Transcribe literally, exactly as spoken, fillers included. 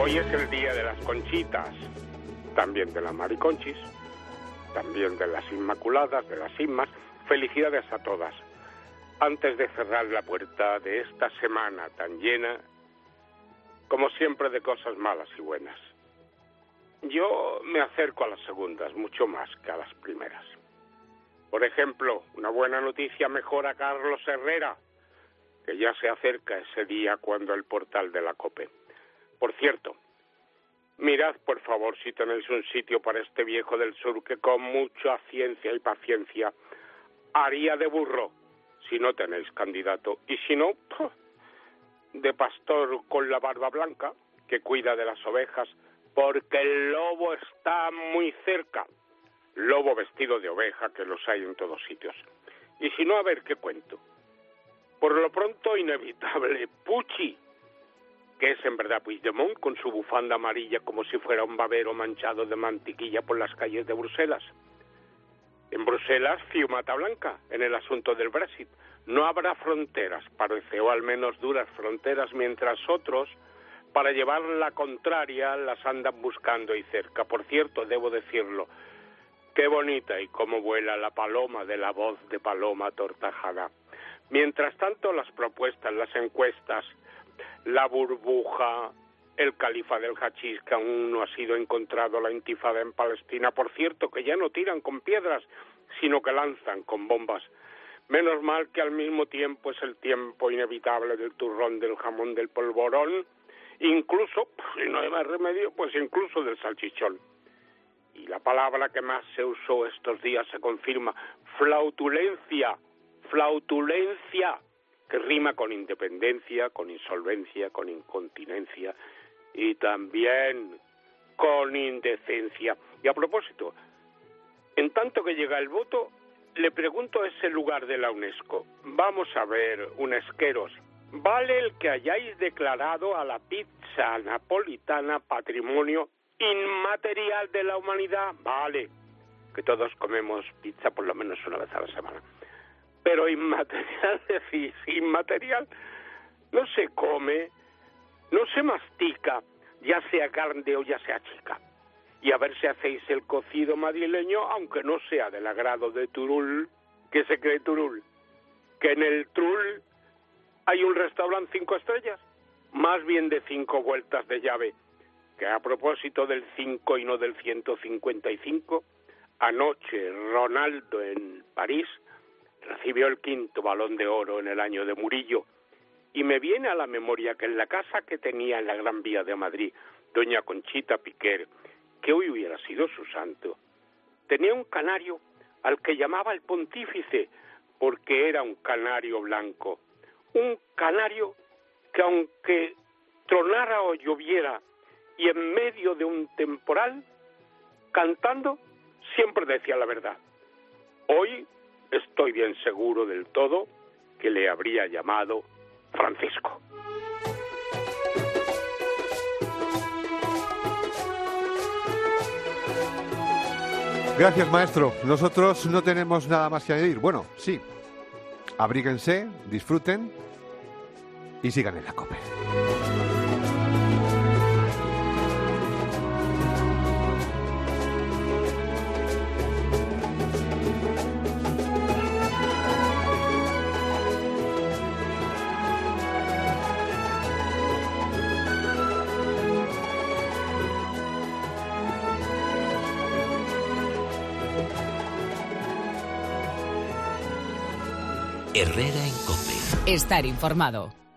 Hoy es el día de las conchitas, también de las mariconchis, también de las inmaculadas, de las inmas. Felicidades a todas. Antes de cerrar la puerta de esta semana tan llena, como siempre, de cosas malas y buenas, yo me acerco a las segundas mucho más que a las primeras. Por ejemplo, una buena noticia mejor a Carlos Herrera, que ya se acerca ese día cuando el portal de la COPE. Por cierto, mirad por favor si tenéis un sitio para este viejo del sur que con mucha ciencia y paciencia haría de burro si no tenéis candidato. Y si no, de pastor con la barba blanca que cuida de las ovejas, porque el lobo está muy cerca. Lobo vestido de oveja, que los hay en todos sitios. Y si no, a ver qué cuento. Por lo pronto, inevitable, Pucci, que es en verdad Puigdemont, con su bufanda amarilla como si fuera un babero manchado de mantequilla por las calles de Bruselas. En Bruselas, fiumata blanca, en el asunto del Brexit. No habrá fronteras, parece, o al menos duras fronteras, mientras otros, para llevar la contraria, las andan buscando y cerca. Por cierto, debo decirlo, qué bonita y cómo vuela la paloma de la voz de Paloma Tortajada. Mientras tanto, las propuestas, las encuestas, la burbuja, el califa del hachís, que aún no ha sido encontrado, la intifada en Palestina, por cierto, que ya no tiran con piedras, sino que lanzan con bombas. Menos mal que al mismo tiempo es el tiempo inevitable del turrón, del jamón, del polvorón, incluso, si no hay más remedio, pues incluso del salchichón. Y la palabra que más se usó estos días se confirma, flautulencia, flautulencia, que rima con independencia, con insolvencia, con incontinencia y también con indecencia. Y a propósito, en tanto que llega el voto, le pregunto a ese lugar de la UNESCO, vamos a ver, unesqueros, ¿vale el que hayáis declarado a la pizza napolitana patrimonio inmaterial de la humanidad? Vale, que todos comemos pizza por lo menos una vez a la semana. Pero inmaterial, decís, inmaterial, no se come, no se mastica, ya sea grande o ya sea chica. Y a ver si hacéis el cocido madrileño, aunque no sea del agrado de Turul, que se cree Turul, que en el Turul hay un restaurante cinco estrellas, más bien de cinco vueltas de llave, que a propósito del cinco y no del ciento cincuenta y cinco, anoche Ronaldo en París recibió el quinto Balón de Oro en el año de Murillo, y me viene a la memoria que en la casa que tenía en la Gran Vía de Madrid, doña Conchita Piquer, que hoy hubiera sido su santo, tenía un canario al que llamaba el pontífice, porque era un canario blanco, un canario que aunque tronara o lloviera y en medio de un temporal, cantando, siempre decía la verdad. Hoy estoy bien seguro del todo que le habría llamado Francisco. Gracias, maestro. Nosotros no tenemos nada más que añadir. Bueno, sí. Abríguense, disfruten y sigan en la COPE. Herrera en COPE. Estar informado.